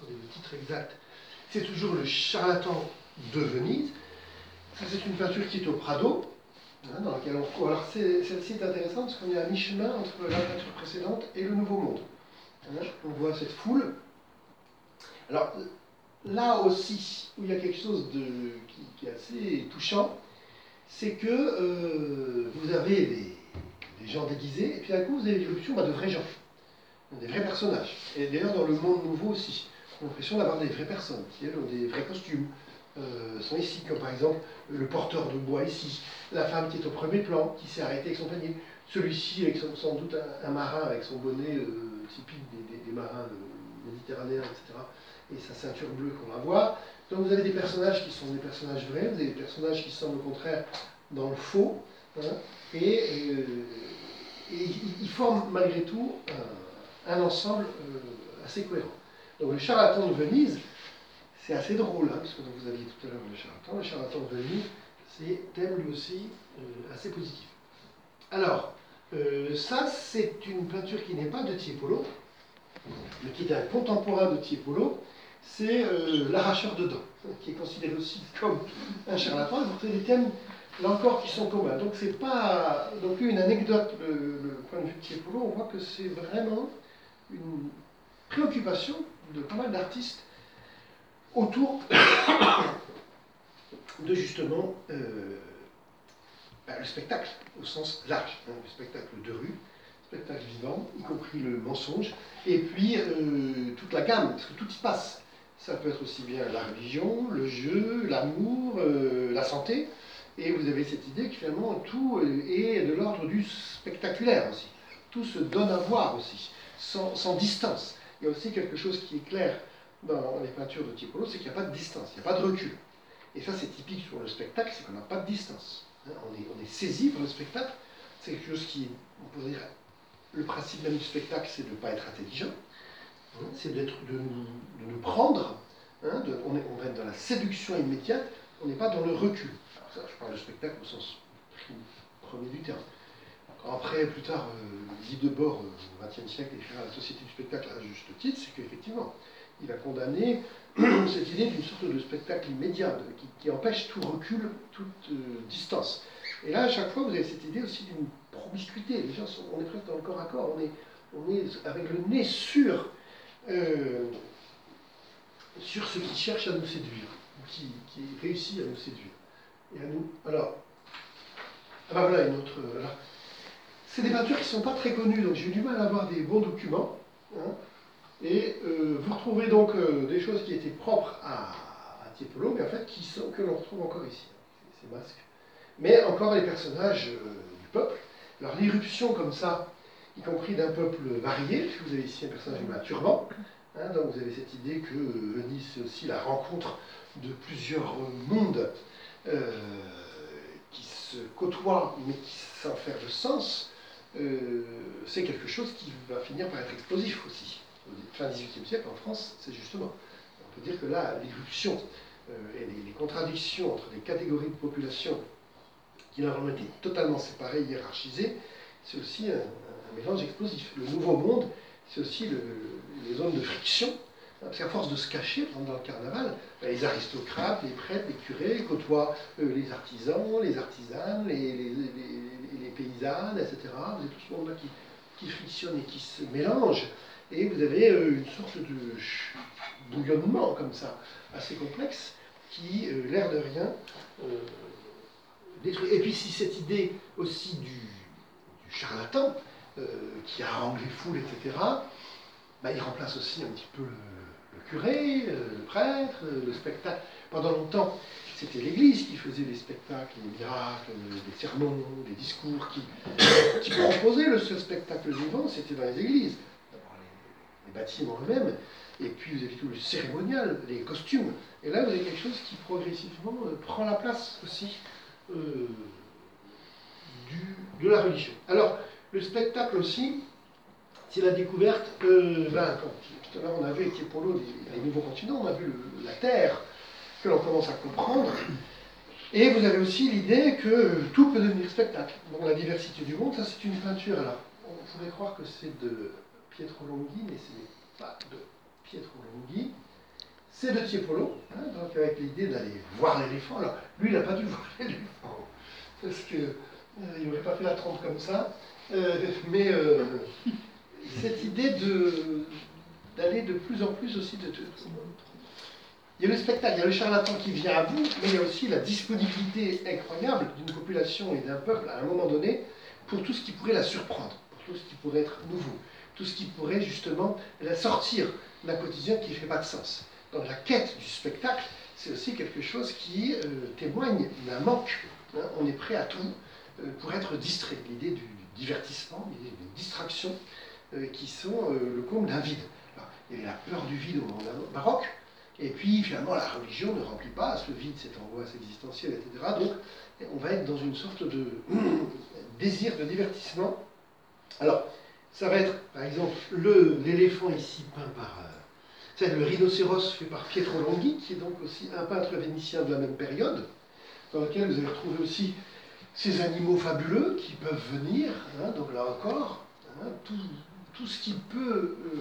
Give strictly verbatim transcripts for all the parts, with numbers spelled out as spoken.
attendez, le titre exact, c'est toujours le charlatan de Venise. C'est une peinture qui est au Prado, hein, dans laquelle on retrouve. Alors celle-ci est intéressante parce qu'on est à mi-chemin entre la peinture précédente et le Nouveau Monde. Hein, on voit cette foule. Alors là aussi, où il y a quelque chose de, qui, qui est assez touchant, c'est que euh, vous avez des, des gens déguisés, et puis d'un coup vous avez l'irruption bah, de vrais gens, des vrais personnages. Et d'ailleurs dans le monde nouveau aussi, on a l'impression d'avoir des vraies personnes, qui elles ont des vrais costumes. Euh, sont ici, comme par exemple le porteur de bois ici, la femme qui est au premier plan, qui s'est arrêtée avec son panier, celui-ci avec son, sans doute un, un marin avec son bonnet euh, typique des, des, des marins de, méditerranéens, et cetera, et sa ceinture bleue qu'on va voir. Donc vous avez des personnages qui sont des personnages vrais, vous avez des personnages qui sont au contraire dans le faux, hein, et, euh, et ils forment malgré tout un, un ensemble euh, assez cohérent. Donc le charlatan de Venise, c'est assez drôle, hein, parce que vous aviez tout à l'heure le charlatan. Le charlatan de Venise, c'est thème lui aussi euh, assez positif. Alors, euh, ça, c'est une peinture qui n'est pas de Tiepolo, mais qui est un contemporain de Tiepolo. C'est euh, l'arracheur de dents, qui est considéré aussi comme un charlatan. Et vous trouvez des thèmes, là encore, qui sont communs. Donc, c'est pas non plus une anecdote, le, le point de vue de Tiepolo. On voit que c'est vraiment une préoccupation de pas mal d'artistes autour de justement euh, ben, le spectacle au sens large, hein, le spectacle de rue, le spectacle vivant, y compris le mensonge, et puis euh, toute la gamme, parce que tout y passe. Ça peut être aussi bien la religion, le jeu, l'amour, euh, la santé, et vous avez cette idée que finalement tout est de l'ordre du spectaculaire aussi. Tout se donne à voir aussi, sans, sans distance. Il y a aussi quelque chose qui est clair dans les peintures de Tiepolo, c'est qu'il n'y a pas de distance, il n'y a pas de recul. Et ça, c'est typique sur le spectacle, c'est qu'on n'a pas de distance. Hein, on, est, on est saisi par le spectacle, c'est quelque chose qui, on pourrait dire, le principe même du spectacle, c'est de ne pas être intelligent, hein, c'est d'être, de, nous, de nous prendre, hein, de, on, est, on va être dans la séduction immédiate, on n'est pas dans le recul. Alors ça, je parle de spectacle au sens premier du terme. Après, plus tard, euh, Guy Debord, euh, au vingtième siècle, écrira La Société du spectacle à juste titre, c'est qu'effectivement, il a condamné cette idée d'une sorte de spectacle immédiat, de, qui, qui empêche tout recul, toute euh, distance. Et là, à chaque fois, vous avez cette idée aussi d'une promiscuité. Les gens sont, on est presque dans le corps à corps, on est, on est avec le nez sur, euh, sur ce qui cherche à nous séduire, qui, qui réussit à nous séduire. Et à nous. Alors, ah ben voilà une autre. Alors, c'est des peintures qui ne sont pas très connues, donc j'ai eu du mal à avoir des bons documents. Hein, et euh, vous retrouvez donc euh, des choses qui étaient propres à, à Tiepolo, mais en fait qui sont, que l'on retrouve encore ici, ces masques. Mais encore les personnages euh, du peuple. Alors l'irruption comme ça, y compris d'un peuple varié, puisque vous avez ici un personnage avec un turban, hein, donc vous avez cette idée que euh, Venise c'est aussi la rencontre de plusieurs mondes euh, qui se côtoient, mais qui sans faire de sens. Euh, c'est quelque chose qui va finir par être explosif aussi. Fin dix-huitième siècle, en France, c'est justement. On peut dire que là, l'irruption euh, et les, les contradictions entre des catégories de population qui normalement étaient totalement séparées, hiérarchisées, c'est aussi un, un mélange explosif. Le Nouveau Monde, c'est aussi le, les zones de friction, hein, parce qu'à force de se cacher, par exemple dans le carnaval, ben, les aristocrates, les prêtres, les curés côtoient euh, les artisans, les artisanes, les, les, les, les paysannes, et cetera. Vous avez tout ce monde-là qui, qui frictionne et qui se mélange. Et vous avez euh, une sorte de bouillonnement comme ça, assez complexe, qui, euh, l'air de rien, euh, détruit. Et puis si cette idée aussi du, du charlatan, euh, qui harangue les foules, et cetera, bah, il remplace aussi un petit peu le, le curé, euh, le prêtre, le spectacle. Pendant longtemps, c'était l'Église qui faisait les spectacles, les miracles, les sermons, les discours, qui, qui proposaient le, ce spectacle vivant, c'était dans les églises. Les bâtiments eux-mêmes, et puis vous avez tout le cérémonial, les costumes. Et là, vous avez quelque chose qui progressivement euh, prend la place aussi euh, du, de la religion. Alors, le spectacle aussi, c'est la découverte, euh, ben, quand tout à l'heure on a vu Tiepolo, les, les nouveaux continents, on a vu le, la Terre, que l'on commence à comprendre, et vous avez aussi l'idée que tout peut devenir spectacle. Donc la diversité du monde, ça c'est une peinture. Alors, on pourrait croire que c'est de Pietro Longhi, mais ce n'est pas de Pietro Longhi. c'est de Tiepolo, hein, donc avec l'idée d'aller voir l'éléphant. Alors, lui, il n'a pas dû voir l'éléphant, parce qu'il euh, n'aurait pas fait la trompe comme ça. Euh, mais euh, cette idée de, d'aller de plus en plus aussi de, de, il y a le spectacle, il y a le charlatan qui vient à vous, mais il y a aussi la disponibilité incroyable d'une population et d'un peuple à un moment donné pour tout ce qui pourrait la surprendre, pour tout ce qui pourrait être nouveau, tout ce qui pourrait justement la sortir d'un quotidien qui ne fait pas de sens. Donc la quête du spectacle, c'est aussi quelque chose qui euh, témoigne d'un manque. Hein, on est prêt à tout euh, pour être distrait. L'idée du, du divertissement, l'idée des distractions euh, qui sont euh, le comble d'un vide. Alors, il y avait la peur du vide au moment baroque, et puis finalement la religion ne remplit pas ce vide, cette angoisse existentielle, et cetera. Donc on va être dans une sorte de désir de divertissement. Alors, ça va être, par exemple, le, l'éléphant ici peint par... Euh, c'est le rhinocéros fait par Pietro Longhi, qui est donc aussi un peintre vénitien de la même période, dans lequel vous allez retrouver aussi ces animaux fabuleux qui peuvent venir, hein, donc là encore, hein, tout, tout ce qui peut euh,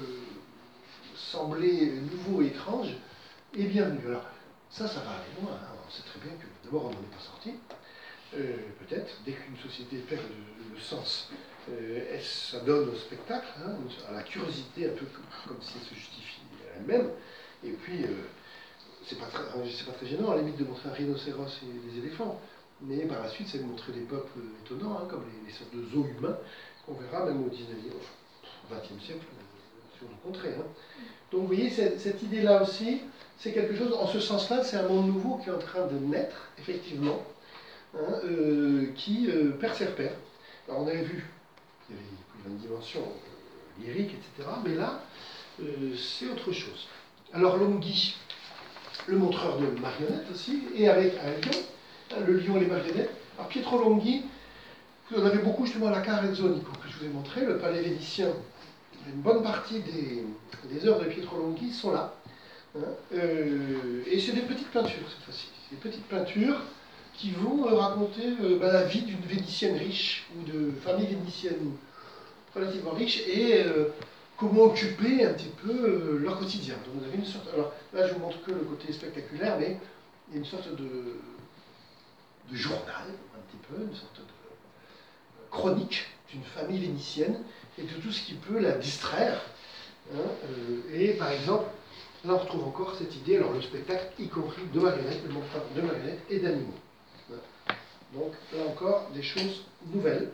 sembler nouveau et étrange est bienvenu. Alors, ça, ça va aller loin. Hein. On sait très bien que d'abord, on n'en est pas sorti. Euh, peut-être, dès qu'une société perd le, le sens, euh, ça donne au spectacle, hein, à la curiosité, un peu comme, comme si elle se justifie elle-même. Et puis, euh, c'est pas, pas très gênant, à la limite, de montrer un rhinocéros et des éléphants. Mais par la suite, c'est de montrer des peuples étonnants, hein, comme les, les sortes de zoos humains, qu'on verra même au dix-neuvième, au vingtième siècle, euh, sur le contraire. Hein. Donc, vous voyez, cette, cette idée-là aussi, c'est quelque chose, en ce sens-là, c'est un monde nouveau qui est en train de naître, effectivement, hein, euh, qui euh, perd ses repères. Alors, on avait vu, il y avait une dimension euh, lyrique, et cetera, mais là, euh, c'est autre chose. Alors, Longhi, le montreur de marionnettes aussi, et avec un lion, hein, le lion et les marionnettes. Alors, Pietro Longhi, vous en avez beaucoup justement à la Carezzonico, que je vous ai montré, le palais vénitien. Une bonne partie des, des œuvres de Pietro Longhi sont là. Hein, euh, et c'est des petites peintures cette fois-ci. Des petites peintures qui vont euh, raconter euh, ben, la vie d'une vénitienne riche ou de famille vénitienne relativement riche et euh, comment occuper un petit peu euh, leur quotidien. Donc vous avez une sorte. Alors là, je vous montre que le côté spectaculaire, mais il y a une sorte de, de journal, un petit peu, une sorte de chronique d'une famille vénitienne et de tout ce qui peut la distraire. Hein, euh, et par exemple, là on retrouve encore cette idée, alors le spectacle, y compris de marionnettes, le montage de marionnettes et d'animaux. Donc là encore, des choses nouvelles.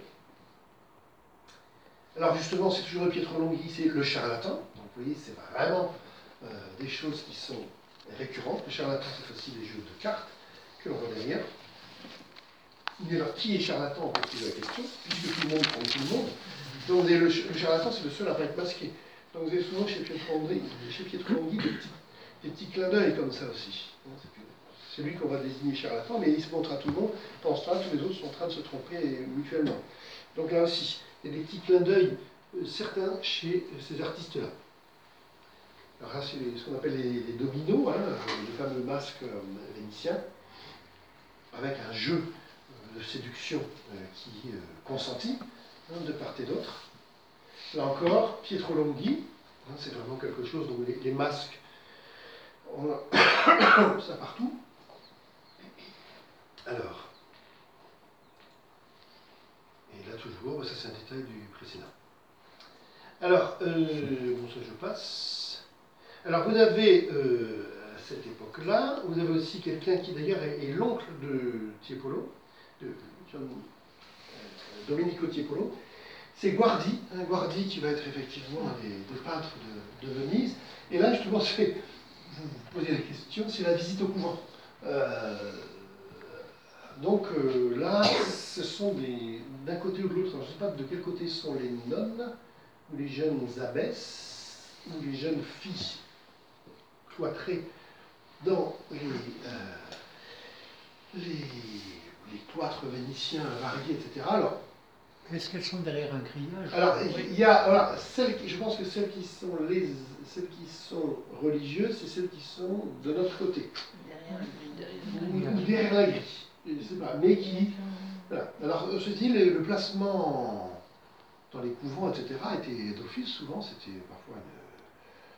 Alors justement, c'est toujours le Pietro Longhi, c'est le charlatan. Donc vous voyez, c'est vraiment euh, des choses qui sont récurrentes. Le charlatan, c'est aussi des jeux de cartes que l'on voit derrière. Mais alors, qui est charlatan, on peut poser la question, puisque tout le monde prend tout le monde. Donc le, le charlatan, c'est le seul à ne pas être masqué. Donc vous avez souvent chez Pietro Longhi, chez Pietro Longhi des, petits, des petits clins d'œil comme ça aussi. C'est lui qu'on va désigner charlatan, mais il se montre à tout le monde, pendant ce temps-là, tous les autres sont en train de se tromper mutuellement. Donc là aussi, il y a des petits clins d'œil euh, certains chez euh, ces artistes-là. Alors là, c'est ce qu'on appelle les, les dominos, hein, les fameux masques euh, vénitiens, avec un jeu euh, de séduction euh, qui est euh, consenti, hein, de part et d'autre. Là encore, Pietro Longhi, hein, c'est vraiment quelque chose dont les, les masques, on a ça partout. Alors, et là toujours, ça c'est un détail du précédent. Alors, euh, bon ça je passe. Alors vous avez, euh, à cette époque-là, vous avez aussi quelqu'un qui d'ailleurs est, est l'oncle de Tiepolo, de John, euh, Domenico Tiepolo, c'est Guardi, hein, Guardi qui va être effectivement un des, des peintres de, de Venise. Et là justement, c'est, vous vous posez la question, c'est la visite au couvent. Euh, Donc euh, là, ce sont des, d'un côté ou de l'autre, je ne sais pas de quel côté sont les nonnes, ou les jeunes abbesses, ou les jeunes filles cloîtrées dans les, euh, les, les cloîtres vénitiens variés, et cetera. Alors, est-ce qu'elles sont derrière un grillage? Alors, il y a, voilà, celles qui, je pense que celles qui sont, les, celles qui sont religieuses, c'est celles qui sont de notre côté. Derrière, ou derrière la grille. Je sais pas, mais qui. Voilà. Alors, ceci dit, le, le placement dans les couvents, et cetera, était d'office, souvent, c'était parfois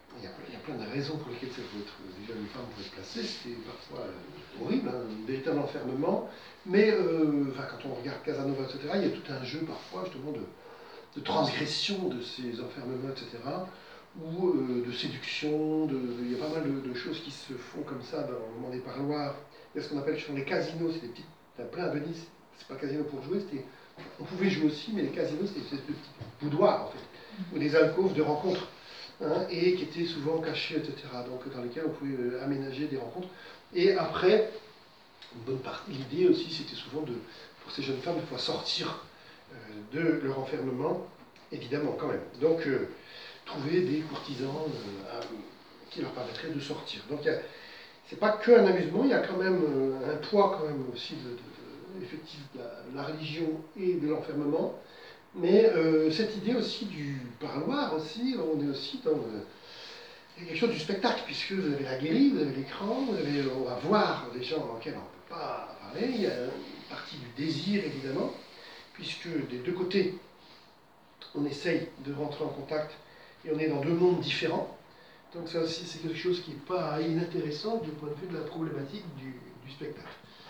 il y, a, il y a plein de raisons pour lesquelles ça peut être, déjà une femme pouvait être placée, c'était parfois euh, horrible, hein, un véritable enfermement, mais euh, enfin, quand on regarde Casanova, et cetera, il y a tout un jeu parfois justement de, de transgression de ces enfermements, et cetera, ou euh, de séduction, de, de, il y a pas mal de, de choses qui se font comme ça dans le moment des parloirs. Il y a ce qu'on appelle sur les casinos, c'est des petites, il y en a plein à Venise, c'est pas casino pour jouer, c'était, on pouvait jouer aussi, mais les casinos c'était des petits boudoirs en fait, ou des alcôves de rencontres. Hein, et qui étaient souvent cachés, et cetera. Donc dans lesquels on pouvait euh, aménager des rencontres. Et après, une bonne partie, l'idée aussi, c'était souvent de, pour ces jeunes femmes de pouvoir sortir euh, de leur enfermement, évidemment quand même. Donc euh, trouver des courtisans euh, à, qui leur permettraient de sortir. Donc c'est pas que un amusement, il y a quand même euh, un poids quand même aussi de, de, de, effectif de la, de la religion et de l'enfermement. Mais euh, cette idée aussi du parloir aussi, on est aussi dans euh, quelque chose du spectacle, puisque vous avez la guérille, vous avez l'écran, vous avez, on va voir des gens auxquels on ne peut pas parler, il y a une partie du désir évidemment, puisque des deux côtés, on essaye de rentrer en contact et on est dans deux mondes différents. Donc ça aussi c'est quelque chose qui n'est pas inintéressant du point de vue de la problématique du, du spectacle.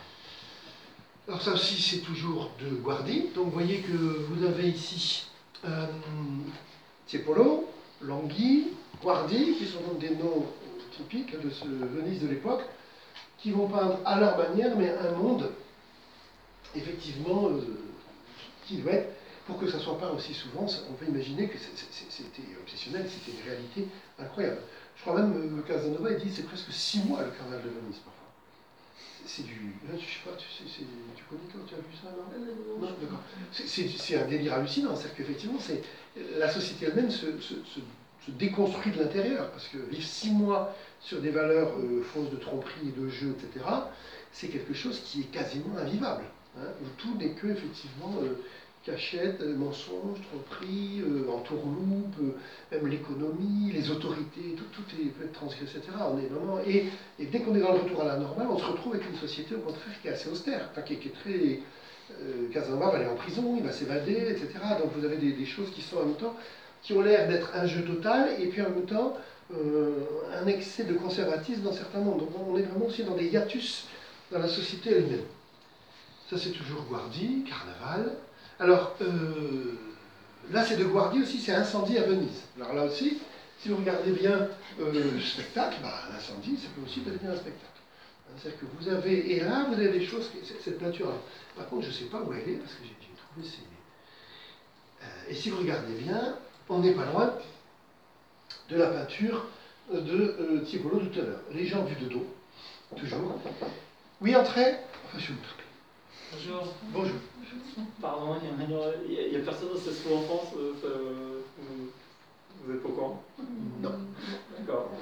Alors ça aussi, c'est toujours de Guardi. Donc vous voyez que vous avez ici euh, Tiepolo, Longhi, Guardi, qui sont donc des noms typiques de ce Venise de l'époque, qui vont peindre à leur manière, mais un monde, effectivement, euh, qui doit être, pour que ça ne soit pas aussi souvent, on peut imaginer que c'était obsessionnel, c'était une réalité incroyable. Je crois même que Casanova, il dit c'est presque six mois le carnaval de Venise, parfois. C'est du. Je sais pas, tu, sais, tu connais quand tu as vu ça, non? Non, d'accord. C'est un délire hallucinant, c'est-à-dire qu'effectivement, la société elle-même se, se, se, se déconstruit de l'intérieur, parce que vivre six mois sur des valeurs euh, fausses de tromperie et de jeu, et cetera, c'est quelque chose qui est quasiment invivable, hein, où tout n'est que, effectivement, euh, cachette, mensonge, tromperie, euh, entourloupe, euh, même l'économie, les autorités, tout, tout est, peut être transgressé, et cetera. On est vraiment, et, et dès qu'on est dans le retour à la normale, on se retrouve avec une société, au contraire, qui est assez austère, enfin, qui, qui est très... Euh, Casanova va aller en prison, il va s'évader, et cetera. Donc vous avez des, des choses qui sont en même temps, qui ont l'air d'être un jeu total, et puis en même temps, euh, un excès de conservatisme dans certains mondes. Donc on est vraiment aussi dans des hiatus dans la société elle-même. Ça c'est toujours Guardi, Carnaval. Alors, euh, là, c'est de Guardi aussi, c'est Incendie à Venise. Alors là aussi, si vous regardez bien euh, le spectacle, bah, l'incendie, ça peut aussi devenir un spectacle. C'est-à-dire que vous avez, et là, vous avez des choses, cette peinture-là. Par contre, je ne sais pas où elle est, parce que j'ai trouvé ces... Euh, et si vous regardez bien, on n'est pas loin de la peinture de euh, Tiepolo tout à l'heure. Les gens vus de dos, toujours. Oui, entrez. Enfin, je vais me tromper. Bonjour. Bonjour. Pardon, il n'y a, a, a personne dans cette school en France, euh, ça, vous, vous êtes pas au courant? Non. D'accord.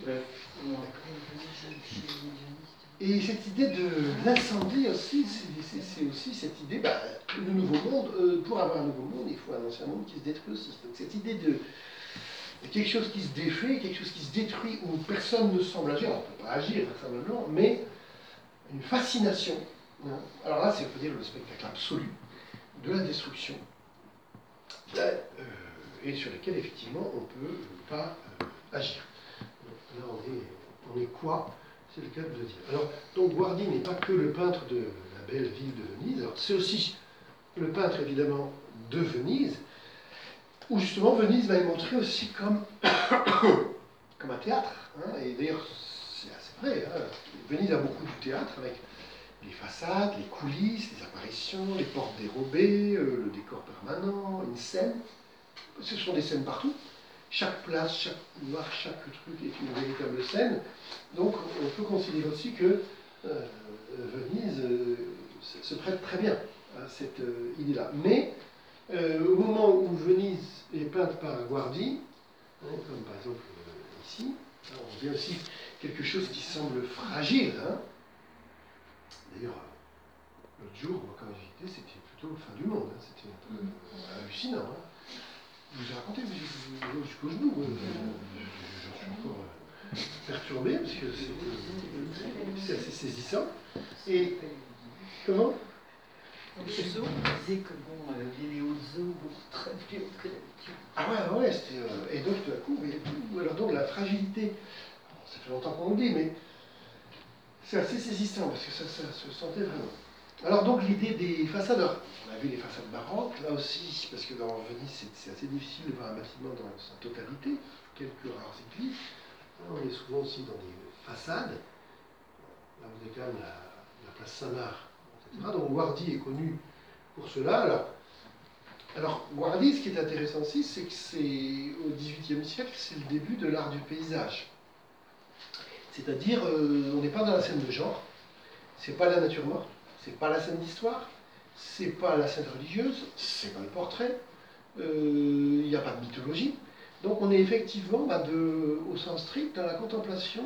Et cette idée de l'incendie aussi, c'est aussi cette idée, bah, le nouveau monde, euh, pour avoir un nouveau monde, il faut un ancien monde qui se détruit aussi. Donc cette idée de, de quelque chose qui se défait, quelque chose qui se détruit, où personne ne semble agir, on ne peut pas agir vraisemblablement, mais une fascination. Hein. Alors là, c'est, on peut dire, le spectacle absolu de la destruction, là, euh, et sur lesquels, effectivement, on ne peut pas euh, agir. Donc, là, on est, on est quoi? C'est le cas de le dire. Alors, donc, Guardi n'est pas que le peintre de la belle ville de Venise, c'est aussi le peintre, évidemment, de Venise, où, justement, Venise va y montrer aussi comme, comme un théâtre. Hein, et d'ailleurs, c'est assez vrai. Hein, Venise a beaucoup de théâtre, avec les façades, les coulisses, les apparitions, les portes dérobées, euh, le décor permanent, une scène. Ce sont des scènes partout. Chaque place, chaque couloir, chaque truc est une véritable scène. Donc on peut considérer aussi que euh, Venise euh, se prête très bien à cette euh, idée-là. Mais euh, au moment où Venise est peinte par Guardi, hein, comme par exemple euh, ici, on voit aussi quelque chose qui semble fragile. Hein. D'ailleurs, l'autre jour, moi, quand j'étais, c'était plutôt la fin du monde. Hein. C'était un peu euh, hallucinant. Hein. Je vous ai raconté, jusqu'au genou. Euh, J'en suis encore euh, perturbé, parce que c'est assez saisissant. Et comment? Donc le zoo, on disait que bon, euh, les hauts zoo, bon, très plus haute que d'habitude. Ah ouais, ouais, c'était. Euh, et donc tout à coup, vous voyez tout. Alors donc la fragilité, alors, ça fait longtemps qu'on le dit, mais c'est assez saisissant parce que ça, ça se sentait vraiment. Alors donc l'idée des façades, alors, on a vu les façades baroques, là aussi, parce que dans Venise c'est assez difficile de voir un bâtiment dans sa totalité, quelques rares églises. On est souvent aussi dans des façades. Là vous avez quand même la, la place Saint-Marc, et cetera. Donc Guardi est connu pour cela. Alors, alors Guardi, ce qui est intéressant aussi, c'est que c'est au dix-huitième siècle, c'est le début de l'art du paysage. C'est-à-dire, euh, on n'est pas dans la scène de genre, c'est pas la nature morte, c'est pas la scène d'histoire, c'est pas la scène religieuse, c'est pas le portrait, il n'y a pas de mythologie. Donc on est effectivement, bah, de, au sens strict, dans la contemplation,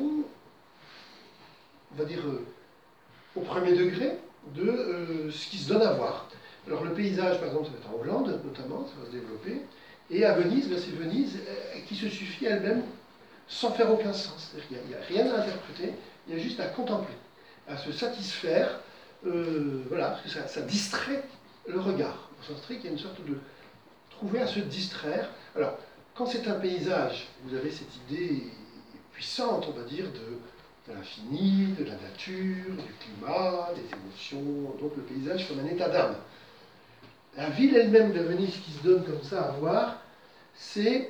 on va dire, euh, au premier degré, de euh, ce qui se donne à voir. Alors le paysage, par exemple, ça va être en Hollande, notamment, ça va se développer, et à Venise, bah, c'est Venise euh, qui se suffit elle-même sans faire aucun sens. Il n'y a, a rien à interpréter, il y a juste à contempler, à se satisfaire, euh, voilà, parce que ça, ça distrait le regard. Au sens strict, il y a une sorte de trouver à se distraire. Alors, quand c'est un paysage, vous avez cette idée puissante, on va dire, de, de l'infini, de la nature, du climat, des émotions, donc le paysage comme un état d'âme. La ville elle-même de Venise qui se donne comme ça à voir, c'est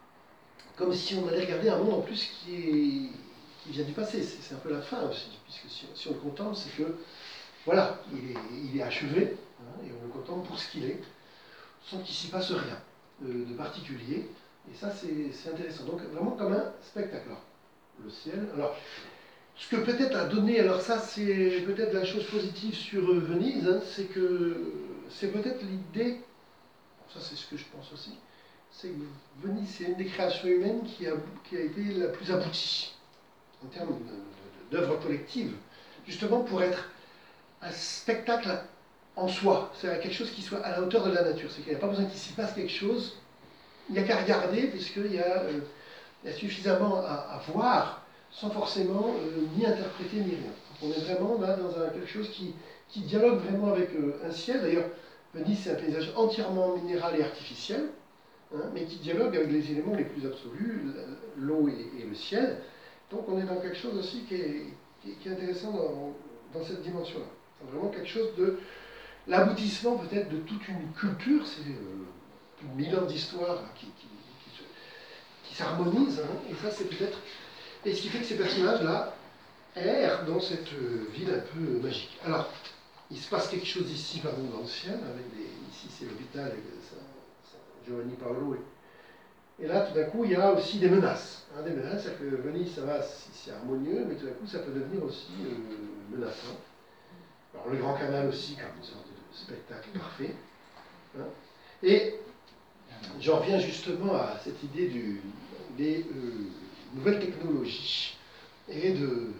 comme si on allait regarder un monde en plus qui, est, qui vient du passé. C'est un peu la fin aussi, puisque si, si on le contemple, c'est que, voilà, il est, il est achevé, hein, et on le contemple pour ce qu'il est, sans qu'il s'y passe rien de, de particulier. Et ça, c'est intéressant. Donc, vraiment comme un spectacle. Alors, le ciel. Alors, ce que peut-être a donné, alors ça, c'est peut-être la chose positive sur euh, Venise, hein, c'est que c'est peut-être l'idée, ça c'est ce que je pense aussi, c'est que Venise, c'est une des créations humaines qui a, qui a été la plus aboutie en termes d'œuvre collective, justement pour être un spectacle en soi, c'est quelque chose qui soit à la hauteur de la nature, c'est qu'il n'y a pas besoin qu'il s'y passe quelque chose, il n'y a qu'à regarder, puisqu'il y, euh, y a suffisamment à, à voir, sans forcément euh, ni interpréter ni rien. Donc on est vraiment là dans un, quelque chose qui, qui dialogue vraiment avec euh, un ciel, d'ailleurs Venise c'est un paysage entièrement minéral et artificiel, hein, mais qui dialogue avec les éléments les plus absolus, l'eau et, et le ciel. Donc on est dans quelque chose aussi qui est, qui est, qui est intéressant dans, dans cette dimension-là. C'est vraiment quelque chose de l'aboutissement peut-être de toute une culture, c'est euh, mille ans d'histoire qui, qui, qui, qui s'harmonisent, hein, et ça c'est peut-être... Et ce qui fait que ces personnages-là errent dans cette euh, ville un peu magique. Alors, il se passe quelque chose ici, par exemple, dans le ciel, avec des... ici c'est l'hôpital Giovanni Paolo. Et là, tout d'un coup, il y a aussi des menaces. Hein, des menaces, c'est-à-dire que Venise, ça va, c'est harmonieux, mais tout d'un coup, ça peut devenir aussi euh, menaçant. Alors, le Grand Canal aussi, comme une sorte de spectacle parfait. Hein. Et j'en reviens justement à cette idée du, des euh, nouvelles technologies et de,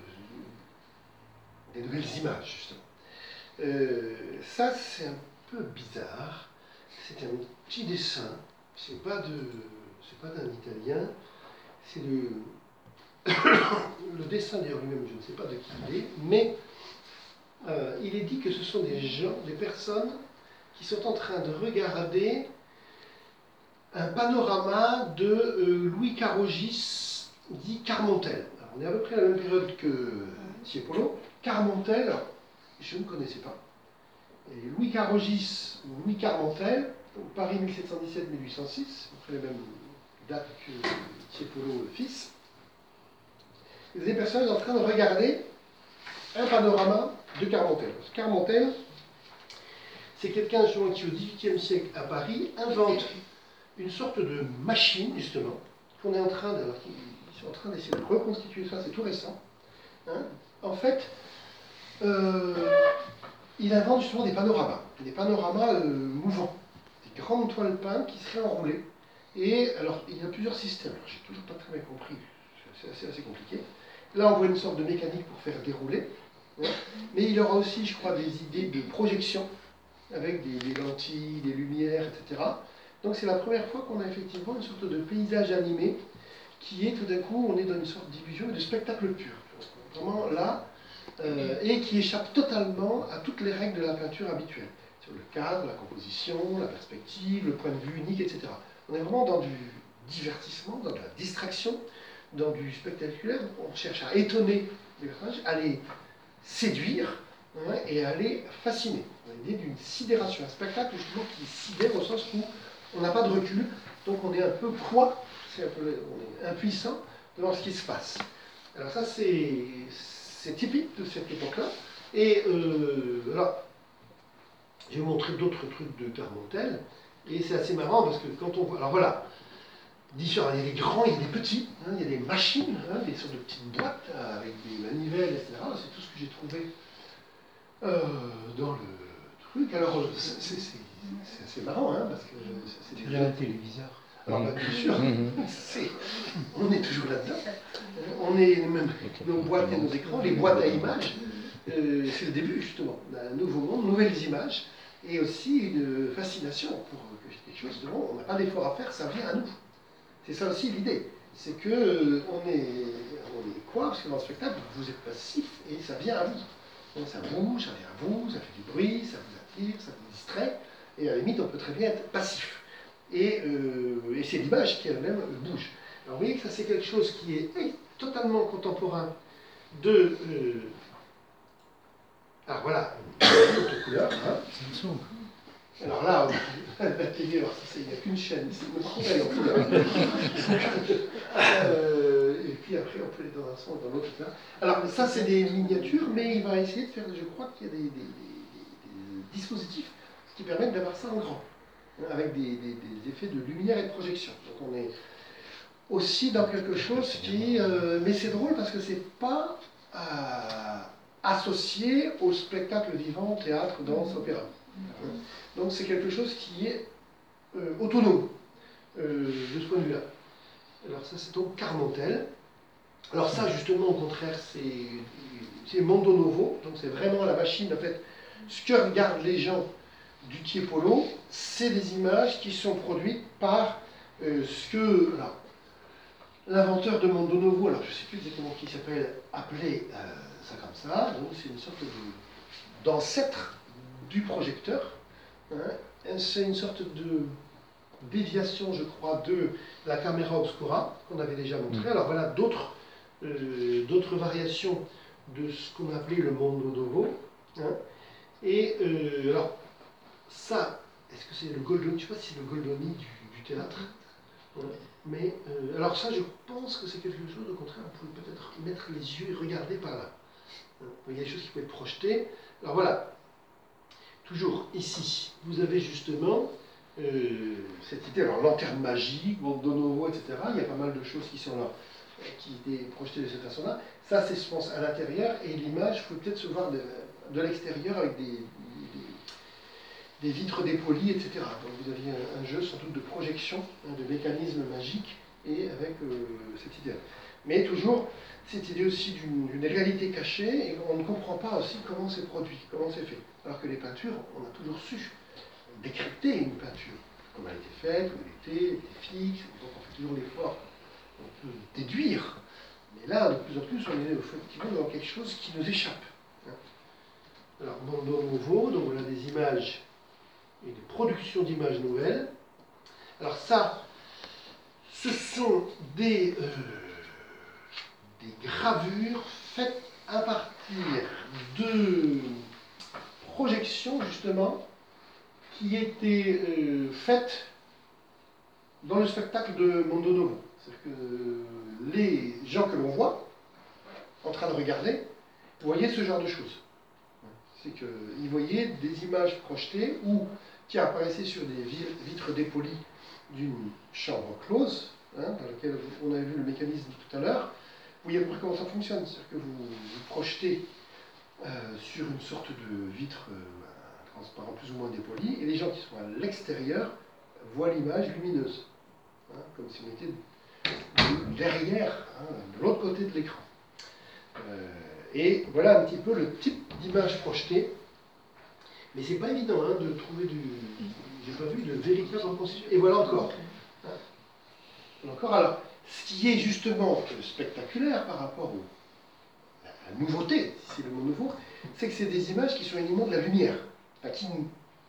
des nouvelles images, justement. Euh, ça, c'est un peu bizarre. C'est un petit dessin. C'est pas de, c'est pas d'un Italien. C'est le, le dessin d'ailleurs lui-même, je ne sais pas de qui il est, mais euh, il est dit que ce sont des gens, des personnes qui sont en train de regarder un panorama de euh, Louis Carogis, dit Carmontel. Alors, on est à peu près à la même période que Tiepolo. Carmontel, je ne connaissais pas. Et Louis Carogis, Louis Carmontel, Paris mille sept cent dix-sept à mille huit cent six, à peu près la même date que Tiepolo fils. Et des personnes en train de regarder un panorama de Carmontel. Parce que Carmontel, c'est quelqu'un justement qui au dix-huitième siècle à Paris invente une sorte de machine, justement, qu'on est en train de, ils sont en train d'essayer de reconstituer ça, c'est tout récent. Hein. En fait, euh, il invente justement des panoramas, des panoramas euh, mouvants, des grandes toiles peintes qui seraient enroulées. Et alors, il y a plusieurs systèmes, alors j'ai toujours pas très bien compris, c'est assez, assez compliqué. Là, on voit une sorte de mécanique pour faire dérouler, hein. Mais il y aura aussi, je crois, des idées de projection, avec des, des lentilles, des lumières, et cetera. Donc c'est la première fois qu'on a effectivement une sorte de paysage animé qui est tout d'un coup, on est dans une sorte d'illusion et de spectacle pur. Vraiment là, euh, et qui échappe totalement à toutes les règles de la peinture habituelle. le cadre, la composition, la perspective, le point de vue unique, et cetera. On est vraiment dans du divertissement, dans de la distraction, dans du spectaculaire. On cherche à étonner les personnages, à les séduire, hein, et à les fasciner. On a l'idée d'une sidération, un spectacle justement qui sidère au sens où on n'a pas de recul, donc on est un peu quoi, c'est un peu, on est impuissant devant ce qui se passe. Alors ça c'est typique de cette époque-là. Et euh, alors, je vais vous montrer d'autres trucs de Carmontel, et c'est assez marrant parce que quand on voit... Alors voilà, différents, il y a des grands, il y a des petits, hein, il y a des machines, hein, des sortes de petites boîtes avec des manivelles, et cetera. C'est tout ce que j'ai trouvé euh, dans le truc. Alors, c'est assez marrant, hein, parce que c'est... Il y a un téléviseur. Alors, bah, bien sûr, c'est, on est toujours là-dedans. On est même nos boîtes et nos écrans, les boîtes à images, euh, c'est le début justement d'un nouveau monde, nouvelles images, et aussi une fascination pour quelque chose de bon. On n'a pas d'effort à faire, ça vient à nous. C'est ça aussi l'idée. C'est que euh, on est, on est quoi? Parce que dans le spectacle, vous êtes passif et ça vient à vous. Donc ça bouge, ça vient à vous, ça fait du bruit, ça vous attire, ça vous distrait, et à la limite, on peut très bien être passif. Et, euh, et c'est l'image qui elle-même bouge. Alors vous voyez que ça c'est quelque chose qui est totalement contemporain de... Euh, alors voilà, une autre couleur. Hein. Alors là, la télé, alors il n'y a qu'une chaîne, c'est par contre elle est en couleur. euh, et puis après on peut aller dans un sens, dans l'autre. Alors ça c'est des miniatures, mais il va essayer de faire, je crois qu'il y a des, des, des, des dispositifs qui permettent d'avoir ça en grand, avec des, des, des effets de lumière et de projection. Donc on est aussi dans quelque chose qui... Euh, mais c'est drôle parce que c'est pas euh, associé au spectacle vivant, théâtre, danse, opéra. Donc c'est quelque chose qui est euh, autonome euh, de ce point de vue-là. Alors ça c'est donc Carmontel. Alors ça justement au contraire c'est Mondo Novo, donc c'est vraiment la machine, en fait, ce que regardent les gens du Tiepolo, c'est des images qui sont produites par euh, ce que l'inventeur de Mondo Novo, alors je ne sais plus exactement qui s'appelle, appelait euh, ça comme ça, donc c'est une sorte d'ancêtre du projecteur, hein. C'est une sorte de déviation, je crois, de la caméra obscura, qu'on avait déjà montré. Alors voilà d'autres euh, d'autres variations de ce qu'on appelait le Mondo Novo, hein. Et euh, alors, ça, est-ce que c'est le Goldoni? Je ne sais pas si c'est le Goldoni du, du théâtre. Ouais. Mais, euh, alors ça, je pense que c'est quelque chose, au contraire, on pouvait peut-être mettre les yeux et regarder par là. Il y a des choses qui peuvent être projetées. Alors voilà, toujours ici, vous avez justement euh, cette idée, alors lanterne magique, Mondo Novo, et cetera. Il y a pas mal de choses qui sont là, qui étaient projetées de cette façon-là. Ça, c'est, je pense, à l'intérieur, et l'image, il faut peut-être se voir de, de l'extérieur avec des, des, des vitres dépolies, et cetera. Donc vous aviez un, un jeu sans doute de projection, hein, de mécanisme magique, et avec euh, cette idée. Mais toujours cette idée aussi d'une réalité cachée, et on ne comprend pas aussi comment c'est produit, comment c'est fait. Alors que les peintures, on a toujours su décrypter une peinture, comment elle était faite, où elle était, elle était fixe, donc on fait toujours l'effort, on peut déduire. Mais là, de plus en plus, on est effectivement dans quelque chose qui nous échappe. Alors, Mondo Novo, donc voilà des images et des productions d'images nouvelles. Alors ça, ce sont des, euh, des gravures faites à partir de projections, justement, qui étaient euh, faites dans le spectacle de Mondo Novo. C'est-à-dire que les gens que l'on voit, en train de regarder, voyaient ce genre de choses. C'est qu'ils voyaient des images projetées ou qui apparaissaient sur des vitres dépolies d'une chambre close, hein, dans laquelle on avait vu le mécanisme tout à l'heure. Vous voyez à peu près comment ça fonctionne. C'est-à-dire que vous, vous projetez euh, sur une sorte de vitre euh, transparent plus ou moins dépolie, et les gens qui sont à l'extérieur voient l'image lumineuse, hein, comme si on était de, derrière, hein, de l'autre côté de l'écran. Euh, et voilà un petit peu le type d'image projetée. Mais c'est pas évident hein, de trouver du... J'ai pas vu de véritable reconstitution. Et voilà encore. Hein. Encore alors, ce qui est justement spectaculaire par rapport au, à la nouveauté, si c'est le mot nouveau, c'est que c'est des images qui sont uniquement de la lumière, enfin, qui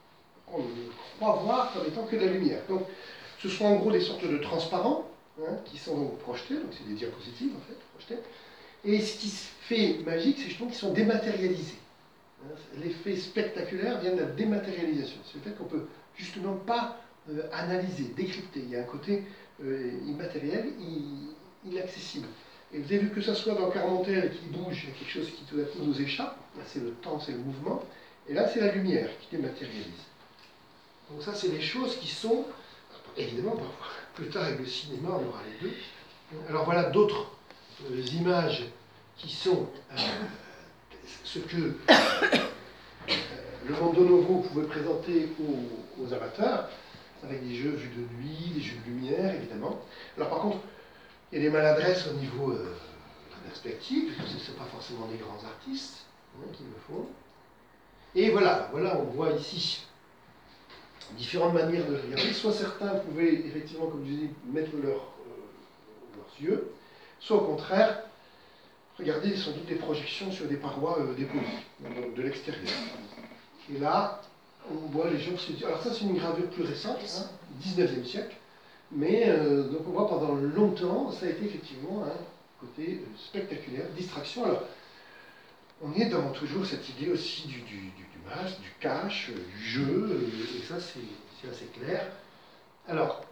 qu'on croit voir comme étant que de la lumière. Donc, ce sont en gros des sortes de transparents, hein, qui sont donc projetés, donc c'est des diapositives en fait, projetées. Et ce qui se fait magique, c'est justement qu'ils sont dématérialisés. L'effet spectaculaire vient de la dématérialisation. C'est le fait qu'on ne peut justement pas euh, analyser, décrypter. Il y a un côté euh, immatériel, inaccessible. Et vous avez vu que ce soit dans Carmontel qui bouge, il y a quelque chose qui tout à coup nous échappe. Là, c'est le temps, c'est le mouvement. Et là, c'est la lumière qui dématérialise. Donc ça, c'est des choses qui sont, évidemment, parfois, plus tard avec le cinéma, on aura les deux. Alors voilà d'autres euh, images qui sont euh, ce que euh, le Mondo Novo pouvait présenter aux, aux amateurs, avec des jeux vus de nuit, des jeux de lumière, évidemment. Alors par contre, il y a des maladresses au niveau euh, de la perspective, parce que ce ne sont pas forcément des grands artistes hein, qui le font. Et voilà, voilà, on voit ici différentes manières de regarder. Soit certains pouvaient, effectivement, comme je dis, mettre leur, euh, leurs yeux, soit au contraire, regarder sans doute des projections sur des parois euh, déposées, de, de l'extérieur. Et là, on voit les gens se dire. Alors, ça, c'est une gravure plus récente, hein, dix-neuvième siècle, mais euh, donc on voit pendant longtemps, ça a été effectivement un côté euh, spectaculaire, distraction. Alors, on est dans toujours cette idée aussi du, du, du, du masque, du cache, euh, du jeu, euh, et ça, c'est assez clair. Alors,